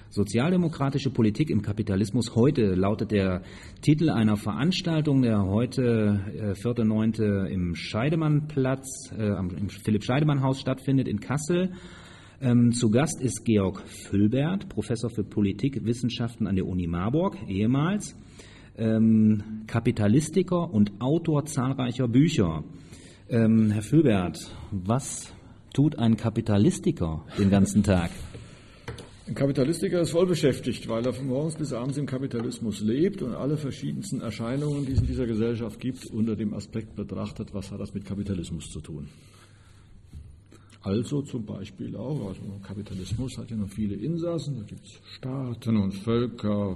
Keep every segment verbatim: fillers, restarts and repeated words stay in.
Sozialdemokratische Politik im Kapitalismus heute lautet der Titel einer Veranstaltung, der heute äh, vierter neunter im Scheidemannplatz, äh, im Philipp-Scheidemann-Haus stattfindet in Kassel. Ähm, zu Gast ist Georg Fülbert, Professor für Politikwissenschaften an der Uni Marburg, ehemals, ähm, Kapitalistiker und Autor zahlreicher Bücher. Ähm, Herr Fülbert, was tut ein Kapitalistiker den ganzen Tag? Ein Kapitalistiker ist voll beschäftigt, weil er von morgens bis abends im Kapitalismus lebt und alle verschiedensten Erscheinungen, die es in dieser Gesellschaft gibt, unter dem Aspekt betrachtet, was hat das mit Kapitalismus zu tun. Also zum Beispiel auch, also Kapitalismus hat ja noch viele Insassen, da gibt es Staaten und Völker,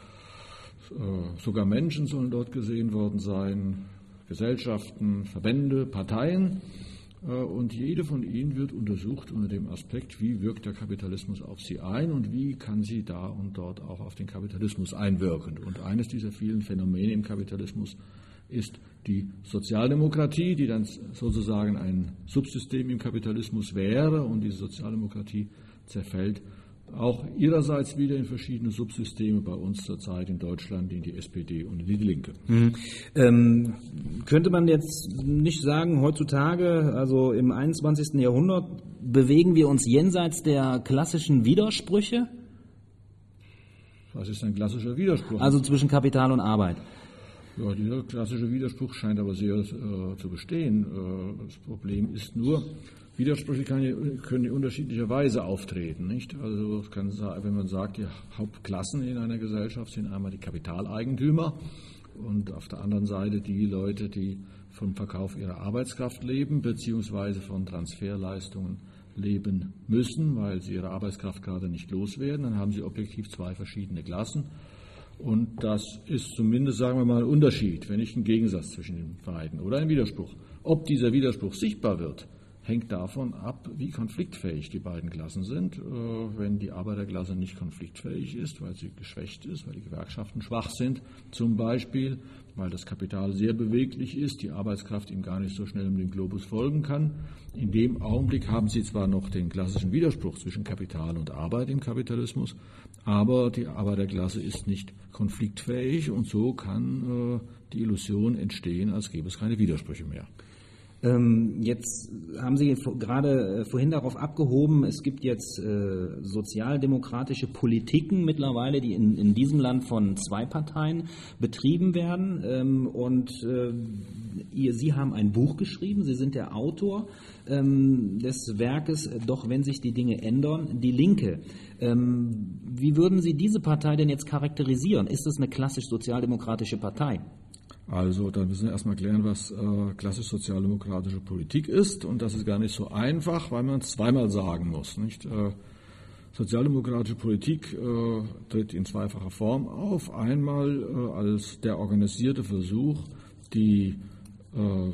äh, sogar Menschen sollen dort gesehen worden sein, Gesellschaften, Verbände, Parteien. Und jede von ihnen wird untersucht unter dem Aspekt, wie wirkt der Kapitalismus auf sie ein und wie kann sie da und dort auch auf den Kapitalismus einwirken. Und eines dieser vielen Phänomene im Kapitalismus ist die Sozialdemokratie, die dann sozusagen ein Subsystem im Kapitalismus wäre. Und diese Sozialdemokratie zerfällt auch ihrerseits wieder in verschiedene Subsysteme, bei uns zurzeit in Deutschland in die S P D und in die Linke. Mhm. Ähm, könnte man jetzt nicht sagen, heutzutage, also im einundzwanzigsten Jahrhundert, bewegen wir uns jenseits der klassischen Widersprüche? Was ist ein klassischer Widerspruch? Also zwischen Kapital und Arbeit. Ja, dieser klassische Widerspruch scheint aber sehr äh, zu bestehen. Äh, das Problem ist nur, Widersprüche kann, können in unterschiedlicher Weise auftreten, nicht? Also es kann, wenn man sagt, die Hauptklassen in einer Gesellschaft sind einmal die Kapitaleigentümer und auf der anderen Seite die Leute, die vom Verkauf ihrer Arbeitskraft leben, beziehungsweise von Transferleistungen leben müssen, weil sie ihre Arbeitskraft gerade nicht loswerden, dann haben sie objektiv zwei verschiedene Klassen. Und das ist zumindest, sagen wir mal, ein Unterschied, wenn nicht ein Gegensatz zwischen den beiden oder ein Widerspruch. Ob dieser Widerspruch sichtbar wird, hängt davon ab, wie konfliktfähig die beiden Klassen sind. Wenn die Arbeiterklasse nicht konfliktfähig ist, weil sie geschwächt ist, weil die Gewerkschaften schwach sind, zum Beispiel, weil das Kapital sehr beweglich ist, die Arbeitskraft ihm gar nicht so schnell um den Globus folgen kann. In dem Augenblick haben sie zwar noch den klassischen Widerspruch zwischen Kapital und Arbeit im Kapitalismus, aber die Arbeiterklasse ist nicht konfliktfähig und so kann äh, die Illusion entstehen, als gäbe es keine Widersprüche mehr. Jetzt haben Sie gerade vorhin darauf abgehoben, es gibt jetzt äh, sozialdemokratische Politiken mittlerweile, die in, in diesem Land von zwei Parteien betrieben werden. Ähm, und äh, ihr, Sie haben ein Buch geschrieben, Sie sind der Autor ähm, des Werkes Doch wenn sich die Dinge ändern, die Linke. Ähm, wie würden Sie diese Partei denn jetzt charakterisieren? Ist es eine klassisch sozialdemokratische Partei? Also, da müssen wir erstmal klären, was äh, klassisch sozialdemokratische Politik ist. Und das ist gar nicht so einfach, weil man es zweimal sagen muss. Nicht? Äh, sozialdemokratische Politik äh, tritt in zweifacher Form auf. Einmal äh, als der organisierte Versuch, die äh,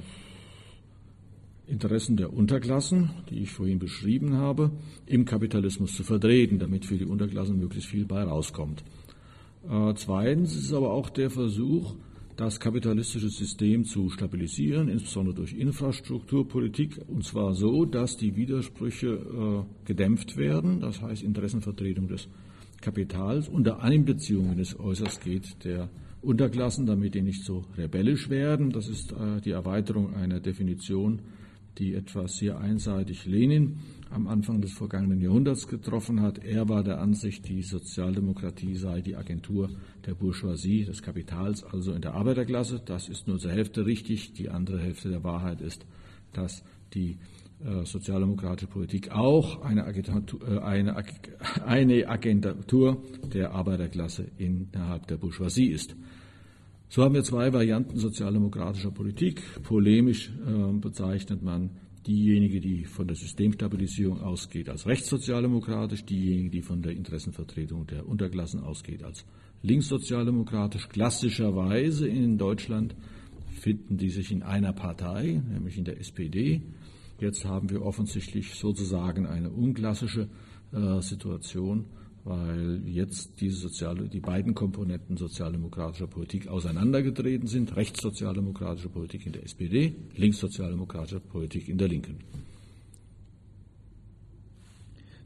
Interessen der Unterklassen, die ich vorhin beschrieben habe, im Kapitalismus zu vertreten, damit für die Unterklassen möglichst viel bei rauskommt. Äh, zweitens ist aber auch der Versuch, das kapitalistische System zu stabilisieren, insbesondere durch Infrastrukturpolitik, und zwar so, dass die Widersprüche äh, gedämpft werden, das heißt Interessenvertretung des Kapitals unter Einbeziehung, wenn es äußerst geht, der Unterklassen, damit die nicht so rebellisch werden. Das ist äh, die Erweiterung einer Definition, die etwas sehr einseitig Lenin am Anfang des vergangenen Jahrhunderts getroffen hat. Er war der Ansicht, die Sozialdemokratie sei die Agentur der Bourgeoisie, des Kapitals, also in der Arbeiterklasse. Das ist nur zur Hälfte richtig. Die andere Hälfte der Wahrheit ist, dass die äh, sozialdemokratische Politik auch eine Agentur, äh, eine, eine Agentur der Arbeiterklasse innerhalb der Bourgeoisie ist. So haben wir zwei Varianten sozialdemokratischer Politik. Polemisch äh, bezeichnet man diejenige, die von der Systemstabilisierung ausgeht, als rechtssozialdemokratisch, diejenige, die von der Interessenvertretung der Unterklassen ausgeht, als linkssozialdemokratisch. Klassischerweise in Deutschland finden die sich in einer Partei, nämlich in der S P D. Jetzt haben wir offensichtlich sozusagen eine unklassische äh, Situation, weil jetzt diese soziale, die beiden Komponenten sozialdemokratischer Politik auseinandergetreten sind. Rechtssozialdemokratische Politik in der S P D, linkssozialdemokratische Politik in der Linken.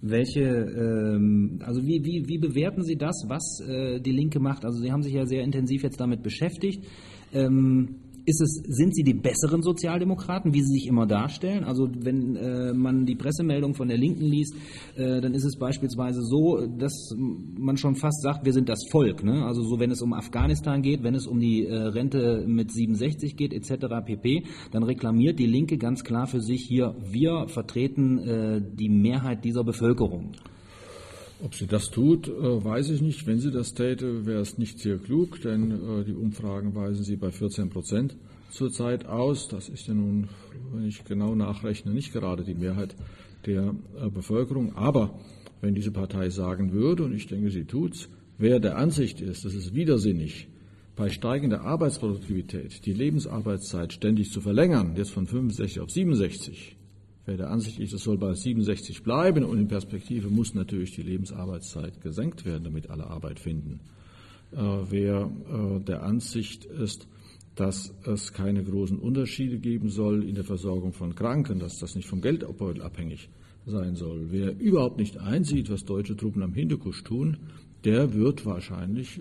Welche, ähm, also wie, wie, wie bewerten Sie das, was äh, die Linke macht? Also Sie haben sich ja sehr intensiv jetzt damit beschäftigt. Ähm, Ist es, sind Sie die besseren Sozialdemokraten, wie Sie sich immer darstellen? Also wenn äh, man die Pressemeldung von der Linken liest, äh, dann ist es beispielsweise so, dass man schon fast sagt, wir sind das Volk. Ne? Also so, wenn es um Afghanistan geht, wenn es um die äh, Rente mit siebenundsechzig geht, et cetera pp., dann reklamiert die Linke ganz klar für sich hier, wir vertreten äh, die Mehrheit dieser Bevölkerung. Ob sie das tut, weiß ich nicht. Wenn sie das täte, wäre es nicht sehr klug, denn die Umfragen weisen sie bei vierzehn Prozent zurzeit aus. Das ist ja nun, wenn ich genau nachrechne, nicht gerade die Mehrheit der Bevölkerung. Aber wenn diese Partei sagen würde, und ich denke, sie tut's, wer der Ansicht ist, dass es widersinnig, bei steigender Arbeitsproduktivität die Lebensarbeitszeit ständig zu verlängern, jetzt von fünfundsechzig auf siebenundsechzig, wer der Ansicht ist, es soll bei siebenundsechzig bleiben und in Perspektive muss natürlich die Lebensarbeitszeit gesenkt werden, damit alle Arbeit finden. Äh, wer äh, der Ansicht ist, dass es keine großen Unterschiede geben soll in der Versorgung von Kranken, dass das nicht vom Geldbeutel abhängig sein soll. Wer überhaupt nicht einsieht, was deutsche Truppen am Hindukusch tun, der wird wahrscheinlich äh,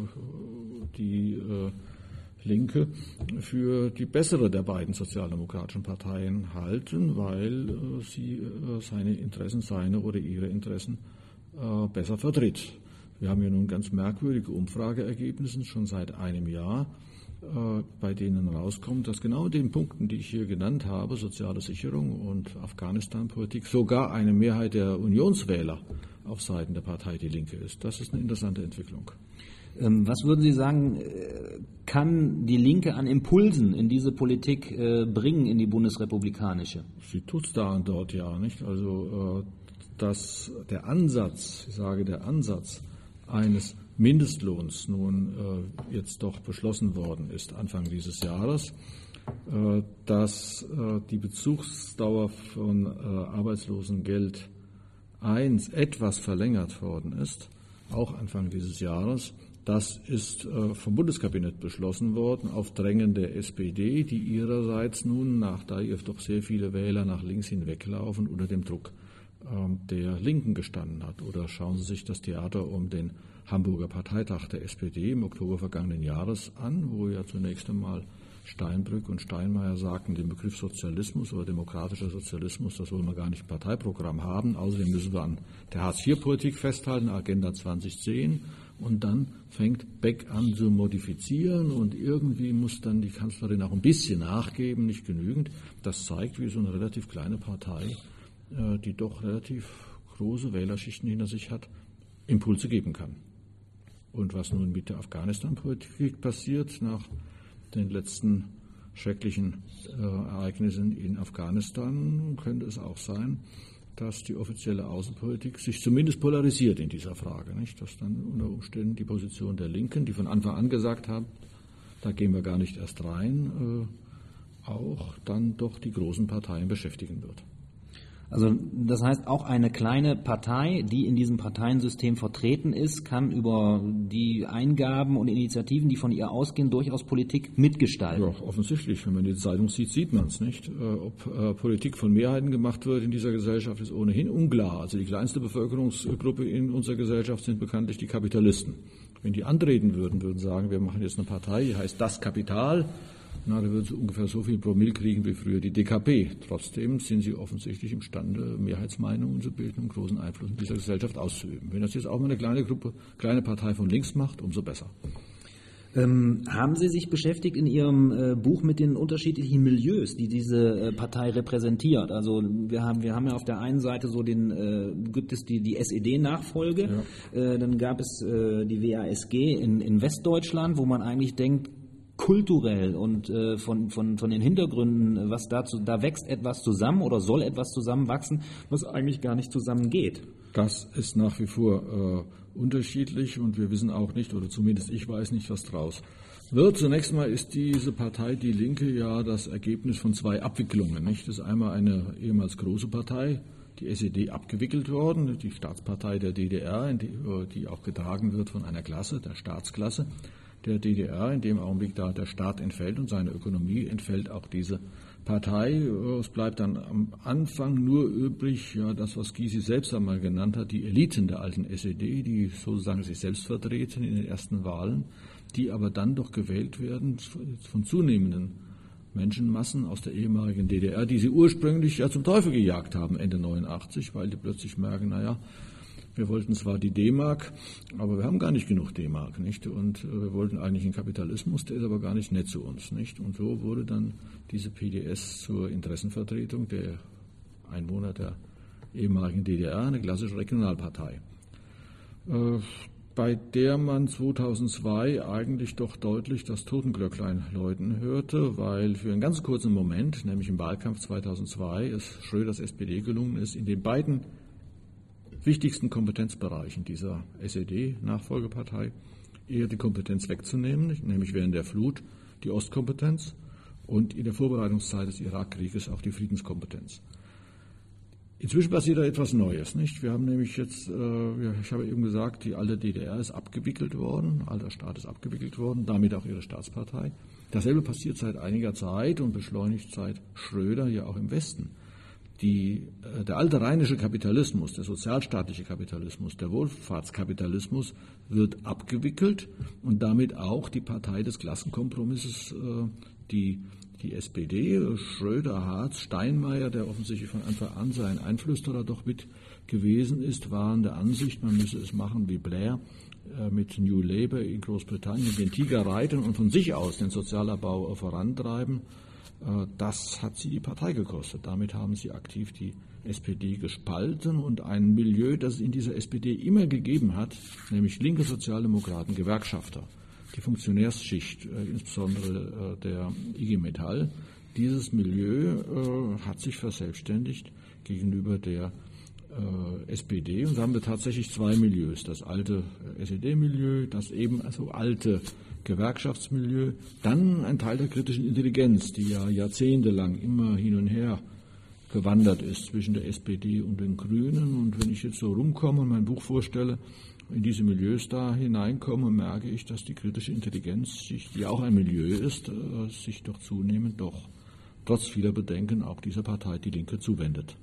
die äh, Linke für die bessere der beiden sozialdemokratischen Parteien halten, weil äh, sie äh, seine Interessen, seine oder ihre Interessen äh, besser vertritt. Wir haben ja nun ganz merkwürdige Umfrageergebnisse schon seit einem Jahr, äh, bei denen rauskommt, dass genau in den Punkten, die ich hier genannt habe, soziale Sicherung und Afghanistan-Politik, sogar eine Mehrheit der Unionswähler auf Seiten der Partei Die Linke ist. Das ist eine interessante Entwicklung. Was würden Sie sagen, kann die Linke an Impulsen in diese Politik äh, bringen, in die bundesrepublikanische? Sie tut es da und dort ja, nicht? Also äh, dass der Ansatz, ich sage der Ansatz eines Mindestlohns nun äh, jetzt doch beschlossen worden ist, Anfang dieses Jahres, äh, dass äh, die Bezugsdauer von äh, Arbeitslosengeld eins etwas verlängert worden ist, auch Anfang dieses Jahres. Das ist äh, vom Bundeskabinett beschlossen worden, auf Drängen der S P D, die ihrerseits nun, nach da ihr doch sehr viele Wähler nach links hinweglaufen, unter dem Druck äh, der Linken gestanden hat. Oder schauen Sie sich das Theater um den Hamburger Parteitag der S P D im Oktober vergangenen Jahres an, wo ja zunächst einmal Steinbrück und Steinmeier sagten, den Begriff Sozialismus oder demokratischer Sozialismus, das wollen wir gar nicht im Parteiprogramm haben. Außerdem müssen wir an der Hartz-vier-Politik festhalten, Agenda zwanzig zehn. Und dann fängt Beck an zu modifizieren und irgendwie muss dann die Kanzlerin auch ein bisschen nachgeben, nicht genügend. Das zeigt, wie so eine relativ kleine Partei, die doch relativ große Wählerschichten hinter sich hat, Impulse geben kann. Und was nun mit der Afghanistan-Politik passiert, nach den letzten schrecklichen äh, Ereignissen in Afghanistan, könnte es auch sein, dass die offizielle Außenpolitik sich zumindest polarisiert in dieser Frage, nicht? Dass dann unter Umständen die Position der Linken, die von Anfang an gesagt haben, da gehen wir gar nicht erst rein, äh, auch dann doch die großen Parteien beschäftigen wird. Also das heißt, auch eine kleine Partei, die in diesem Parteiensystem vertreten ist, kann über die Eingaben und Initiativen, die von ihr ausgehen, durchaus Politik mitgestalten. Ja, offensichtlich. Wenn man die Zeitung sieht, sieht man es nicht. Ob äh, Politik von Mehrheiten gemacht wird in dieser Gesellschaft, ist ohnehin unklar. Also die kleinste Bevölkerungsgruppe in unserer Gesellschaft sind bekanntlich die Kapitalisten. Wenn die antreten würden, würden sagen, wir machen jetzt eine Partei, die heißt Das Kapital, na, da würden sie ungefähr so viel Promille kriegen wie früher die D K P. Trotzdem sind sie offensichtlich imstande, Mehrheitsmeinungen zu bilden und großen Einfluss in dieser Gesellschaft auszuüben. Wenn das jetzt auch mal eine kleine Gruppe, kleine Partei von links macht, umso besser. Ähm, haben Sie sich beschäftigt in Ihrem äh, Buch mit den unterschiedlichen Milieus, die diese äh, Partei repräsentiert? Also wir haben, wir haben ja auf der einen Seite so den, äh, gibt es die, die S E D-Nachfolge, ja. äh, dann gab es äh, die W A S G in, in Westdeutschland, wo man eigentlich denkt, kulturell und äh, von, von, von den Hintergründen, was dazu, da wächst etwas zusammen oder soll etwas zusammenwachsen, was eigentlich gar nicht zusammengeht. Das ist nach wie vor äh, unterschiedlich und wir wissen auch nicht, oder zumindest ich weiß nicht, was draus wird. Zunächst mal ist diese Partei, die Linke, ja das Ergebnis von zwei Abwicklungen. Nicht? Das ist einmal eine ehemals große Partei, die S E D, abgewickelt worden, die Staatspartei der D D R, die, die auch getragen wird von einer Klasse, der Staatsklasse der D D R. In dem Augenblick, da der Staat entfällt und seine Ökonomie, entfällt auch diese Partei. Es bleibt dann am Anfang nur übrig, ja, das, was Gysi selbst einmal genannt hat, die Eliten der alten S E D, die sozusagen sich selbst vertreten in den ersten Wahlen, die aber dann doch gewählt werden von zunehmenden Menschenmassen aus der ehemaligen D D R, die sie ursprünglich ja zum Teufel gejagt haben, Ende neunundachtzig, weil die plötzlich merken, naja, wir wollten zwar die D-Mark, aber wir haben gar nicht genug D-Mark, nicht? Und wir wollten eigentlich einen Kapitalismus, der ist aber gar nicht nett zu uns, nicht? Und so wurde dann diese P D S zur Interessenvertretung der Einwohner der ehemaligen D D R, eine klassische Regionalpartei, äh, bei der man zweitausendzwei eigentlich doch deutlich das Totenglöcklein läuten hörte, weil für einen ganz kurzen Moment, nämlich im Wahlkampf zweitausendzwei, es Schröders S P D gelungen ist, in den beiden wichtigsten Kompetenzbereichen dieser S E D-Nachfolgepartei eher die Kompetenz wegzunehmen, nämlich während der Flut die Ostkompetenz und in der Vorbereitungszeit des Irakkrieges auch die Friedenskompetenz. Inzwischen passiert da etwas Neues, nicht? Wir haben nämlich jetzt, äh, ich habe eben gesagt, die alte D D R ist abgewickelt worden, alter Staat ist abgewickelt worden, damit auch ihre Staatspartei. Dasselbe passiert seit einiger Zeit und beschleunigt seit Schröder ja auch im Westen. Die, der alte rheinische Kapitalismus, der sozialstaatliche Kapitalismus, der Wohlfahrtskapitalismus wird abgewickelt und damit auch die Partei des Klassenkompromisses, die, die S P D, Schröder, Hartz, Steinmeier, der offensichtlich von Anfang an sein Einflüsterer doch mit gewesen ist, waren der Ansicht, man müsse es machen wie Blair mit New Labour in Großbritannien, den Tiger reiten und von sich aus den Sozialabbau vorantreiben. Das hat sie die Partei gekostet. Damit haben sie aktiv die S P D gespalten und ein Milieu, das es in dieser S P D immer gegeben hat, nämlich linke Sozialdemokraten, Gewerkschafter, die Funktionärsschicht, insbesondere der I G Metall, dieses Milieu hat sich verselbstständigt gegenüber der S P D und da haben wir tatsächlich zwei Milieus, das alte S E D-Milieu, das eben also alte Gewerkschaftsmilieu, dann ein Teil der kritischen Intelligenz, die ja jahrzehntelang immer hin und her gewandert ist zwischen der S P D und den Grünen. Und wenn ich jetzt so rumkomme und mein Buch vorstelle, in diese Milieus da hineinkomme, merke ich, dass die kritische Intelligenz, die auch ein Milieu ist, sich doch zunehmend doch trotz vieler Bedenken auch dieser Partei, die Linke, zuwendet.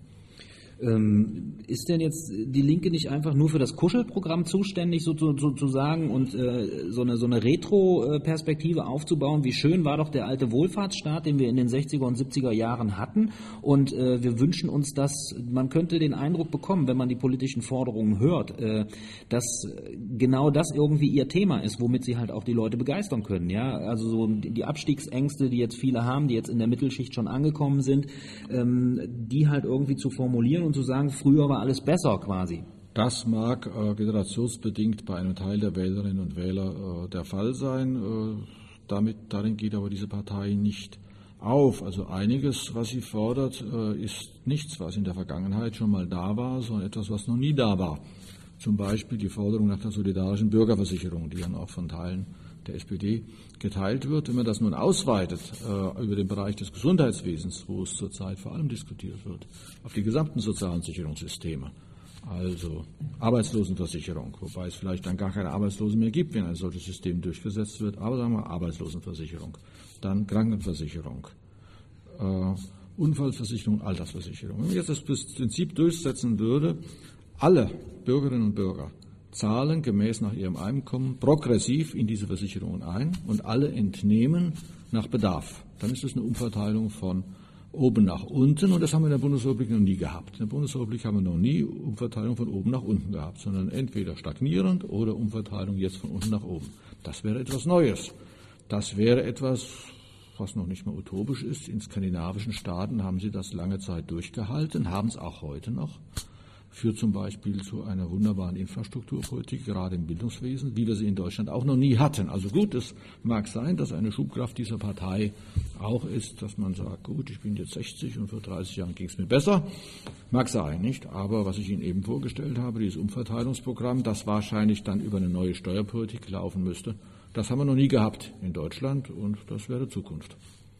Ähm, ist denn jetzt die Linke nicht einfach nur für das Kuschelprogramm zuständig, sozusagen, und äh, so eine, so eine Retro-Perspektive aufzubauen? Wie schön war doch der alte Wohlfahrtsstaat, den wir in den sechziger und siebziger Jahren hatten, und äh, wir wünschen uns, dass, man könnte den Eindruck bekommen, wenn man die politischen Forderungen hört, äh, dass genau das irgendwie ihr Thema ist, womit sie halt auch die Leute begeistern können. Ja? Also so die Abstiegsängste, die jetzt viele haben, die jetzt in der Mittelschicht schon angekommen sind, ähm, die halt irgendwie zu formulieren und zu sagen, früher war alles besser quasi. Das mag äh, generationsbedingt bei einem Teil der Wählerinnen und Wähler äh, der Fall sein. Äh, damit, darin geht aber diese Partei nicht auf. Also einiges, was sie fordert, äh, ist nichts, was in der Vergangenheit schon mal da war, sondern etwas, was noch nie da war. Zum Beispiel die Forderung nach der solidarischen Bürgerversicherung, die dann auch von Teilen der S P D geteilt wird. Wenn man das nun ausweitet äh, über den Bereich des Gesundheitswesens, wo es zurzeit vor allem diskutiert wird, auf die gesamten sozialen Sicherungssysteme, also Arbeitslosenversicherung, wobei es vielleicht dann gar keine Arbeitslosen mehr gibt, wenn ein solches System durchgesetzt wird, aber sagen wir Arbeitslosenversicherung, dann Krankenversicherung, äh, Unfallversicherung, Altersversicherung. Wenn man jetzt das Prinzip durchsetzen würde, alle Bürgerinnen und Bürger zahlen gemäß nach ihrem Einkommen progressiv in diese Versicherungen ein und alle entnehmen nach Bedarf. Dann ist es eine Umverteilung von oben nach unten und das haben wir in der Bundesrepublik noch nie gehabt. In der Bundesrepublik haben wir noch nie Umverteilung von oben nach unten gehabt, sondern entweder stagnierend oder Umverteilung jetzt von unten nach oben. Das wäre etwas Neues. Das wäre etwas, was noch nicht mal utopisch ist. In skandinavischen Staaten haben sie das lange Zeit durchgehalten, haben es auch heute noch. Führt zum Beispiel zu einer wunderbaren Infrastrukturpolitik, gerade im Bildungswesen, wie wir sie in Deutschland auch noch nie hatten. Also gut, es mag sein, dass eine Schubkraft dieser Partei auch ist, dass man sagt, gut, ich bin jetzt sechzig und vor dreißig Jahren ging es mir besser. Mag sein, nicht? Aber was ich Ihnen eben vorgestellt habe, dieses Umverteilungsprogramm, das wahrscheinlich dann über eine neue Steuerpolitik laufen müsste, das haben wir noch nie gehabt in Deutschland und das wäre Zukunft.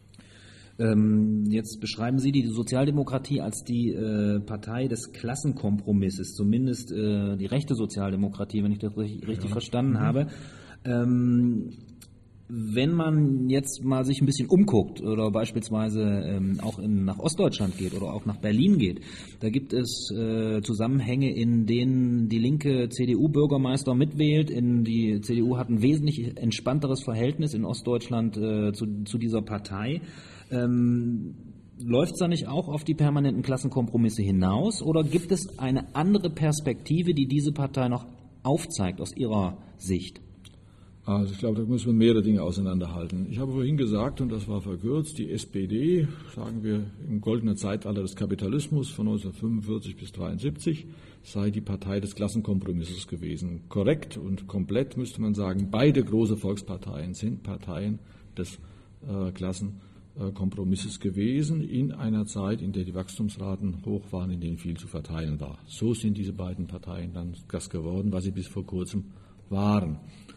Jetzt beschreiben Sie die Sozialdemokratie als die äh, Partei des Klassenkompromisses, zumindest äh, die rechte Sozialdemokratie, wenn ich das richtig, richtig ja. verstanden mhm. habe. Ähm, Wenn man jetzt mal sich ein bisschen umguckt oder beispielsweise ähm, auch in, nach Ostdeutschland geht oder auch nach Berlin geht, da gibt es äh, Zusammenhänge, in denen die linke C D U-Bürgermeister mitwählt. In die C D U hat ein wesentlich entspannteres Verhältnis in Ostdeutschland äh, zu, zu dieser Partei. Ähm, Läuft es da nicht auch auf die permanenten Klassenkompromisse hinaus oder gibt es eine andere Perspektive, die diese Partei noch aufzeigt aus Ihrer Sicht? Also ich glaube, da müssen wir mehrere Dinge auseinanderhalten. Ich habe vorhin gesagt, und das war verkürzt, die S P D, sagen wir im goldenen Zeitalter des Kapitalismus von neunzehnhundertfünfundvierzig bis neunzehnhundertdreiundsiebzig, sei die Partei des Klassenkompromisses gewesen. Korrekt und komplett müsste man sagen, beide große Volksparteien sind Parteien des äh, Klassenkompromisses gewesen in einer Zeit, in der die Wachstumsraten hoch waren, in denen viel zu verteilen war. So sind diese beiden Parteien dann das geworden, was sie bis vor kurzem waren.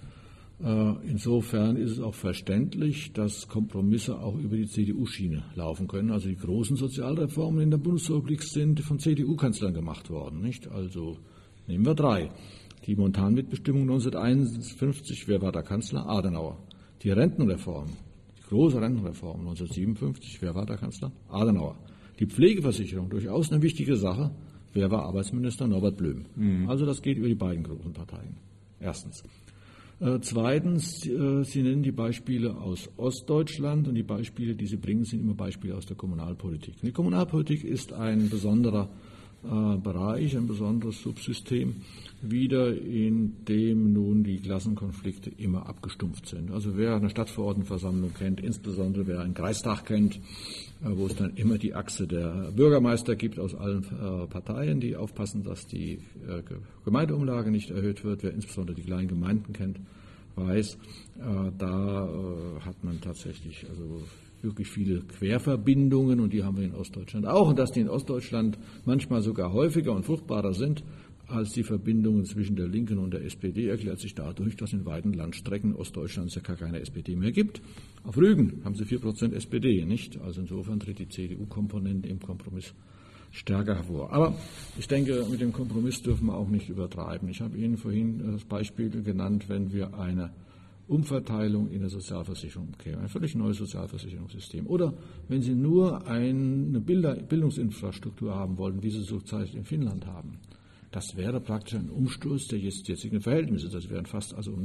Insofern ist es auch verständlich, dass Kompromisse auch über die C D U-Schiene laufen können. Also die großen Sozialreformen in der Bundesrepublik sind von C D U-Kanzlern gemacht worden. Nicht? Also nehmen wir drei. Die Montanmitbestimmung neunzehnhunderteinundfünfzig, wer war der Kanzler? Adenauer. Die Rentenreform, die große Rentenreform neunzehnhundertsiebenundfünfzig, wer war der Kanzler? Adenauer. Die Pflegeversicherung, durchaus eine wichtige Sache, wer war Arbeitsminister? Norbert Blüm. Mhm. Also das geht über die beiden großen Parteien. Erstens. Zweitens, Sie nennen die Beispiele aus Ostdeutschland und die Beispiele, die Sie bringen, sind immer Beispiele aus der Kommunalpolitik. Die Kommunalpolitik ist ein besonderer Bereich, ein besonderes Subsystem, wieder in dem nun die Klassenkonflikte immer abgestumpft sind. Also wer eine Stadtverordnetenversammlung kennt, insbesondere wer einen Kreistag kennt, wo es dann immer die Achse der Bürgermeister gibt aus allen Parteien, die aufpassen, dass die Gemeindeumlage nicht erhöht wird. Wer insbesondere die kleinen Gemeinden kennt, weiß, da hat man tatsächlich also wirklich viele Querverbindungen und die haben wir in Ostdeutschland auch. Und dass die in Ostdeutschland manchmal sogar häufiger und fruchtbarer sind als die Verbindungen zwischen der Linken und der S P D, erklärt sich dadurch, dass in weiten Landstrecken Ostdeutschlands ja gar keine S P D mehr gibt. Auf Rügen haben sie vier Prozent S P D, nicht? Also insofern tritt die C D U-Komponente im Kompromiss stärker hervor. Aber ich denke, mit dem Kompromiss dürfen wir auch nicht übertreiben. Ich habe Ihnen vorhin das Beispiel genannt, wenn wir eine Umverteilung in der Sozialversicherung käme, ein völlig neues Sozialversicherungssystem. Oder wenn Sie nur eine Bildungsinfrastruktur haben wollten, wie Sie zurzeit in Finnland haben. Das wäre praktisch ein Umsturz der jetzigen Verhältnisse. Das wären fast also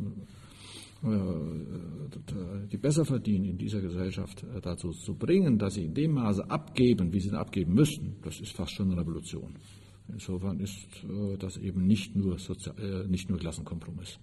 die Besserverdienen in dieser Gesellschaft dazu zu bringen, dass sie in dem Maße abgeben, wie sie abgeben müssen. Das ist fast schon eine Revolution. Insofern ist das eben nicht nur, Sozial-, nicht nur Klassenkompromiss.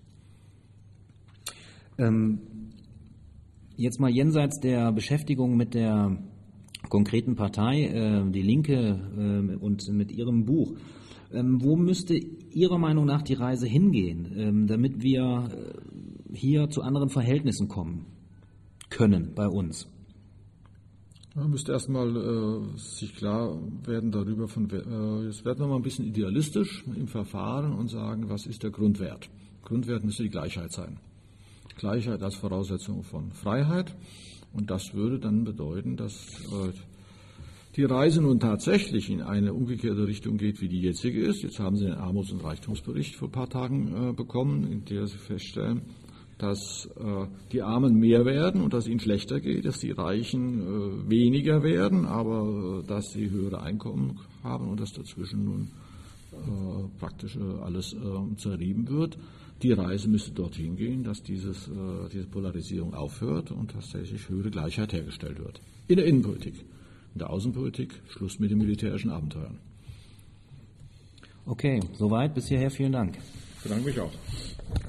Ähm, jetzt mal jenseits der Beschäftigung mit der konkreten Partei, äh, die Linke äh, und mit ihrem Buch. Ähm, wo müsste Ihrer Meinung nach die Reise hingehen, ähm, damit wir äh, hier zu anderen Verhältnissen kommen können bei uns? Man müsste erstmal äh, sich klar werden darüber, von, äh, jetzt werden wir mal ein bisschen idealistisch im Verfahren und sagen, was ist der Grundwert? Grundwert müsste die Gleichheit sein. Gleichheit als Voraussetzung von Freiheit. Und das würde dann bedeuten, dass äh, die Reise nun tatsächlich in eine umgekehrte Richtung geht, wie die jetzige ist. Jetzt haben Sie den Armuts- und Reichtumsbericht vor ein paar Tagen äh, bekommen, in der Sie feststellen, dass äh, die Armen mehr werden und dass es ihnen schlechter geht, dass die Reichen äh, weniger werden, aber äh, dass sie höhere Einkommen haben und dass dazwischen nun äh, praktisch äh, alles äh, zerrieben wird. Die Reise müsste dorthin gehen, dass dieses, äh, diese Polarisierung aufhört und tatsächlich höhere Gleichheit hergestellt wird. In der Innenpolitik. In der Außenpolitik Schluss mit den militärischen Abenteuern. Okay, soweit bis hierher. Vielen Dank. Ich bedanke mich auch.